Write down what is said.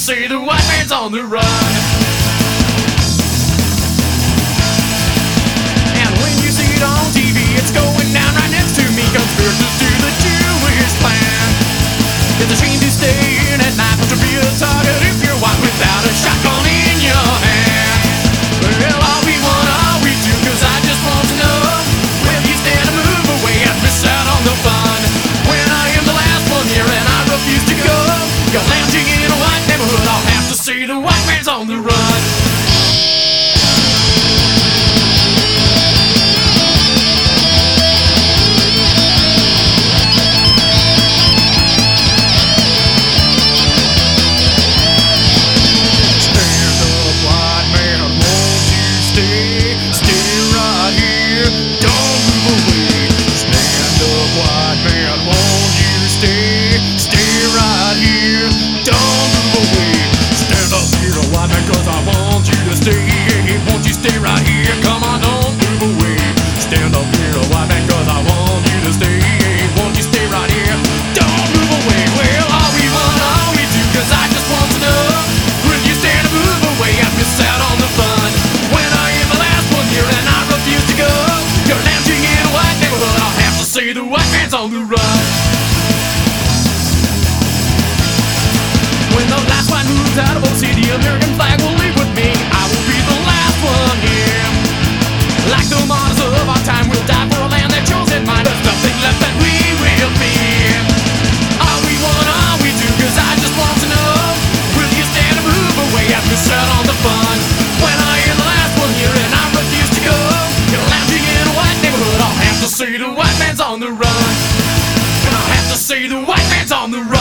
say the white man's on the run. And when you see it on TV, it's going down right next to me. Conspirators to the Jewish plan. It's a shame to stay in at night, but to be a target if you're white without a shotgun in your hand. Well, all we want, all we do, 'cause I just want to know, will you stand and move away and miss out on the fun? When I am the last one here and I refuse to go, you're lounging in a white neighborhood, I'll have to say the white man's on the run. Won't you stay right here? Come on, don't move away. Stand up here, white man, 'cause I want you to stay. Won't you stay right here? Don't move away. Well, all we want, all we do, 'cause I just want to know, will you stand and move away and miss out on the fun? When I am the last one here and I refuse to go, you're lounging in a white neighborhood, I'll have to say the white man's on the run. When the last one moves out of Old City, American flag will leave with me. I will be the last one here. Like the martyrs of our time, we'll die for a land that chose it mine. There's nothing left that we will be. All we want, all we do, 'cause I just want to know, will you stand and move away and miss out on the fun? When I am the last one here and I refuse to go, you're lounging in a white neighborhood, I'll have to say the white man's on the run. And I'll have to say the white man's on the run.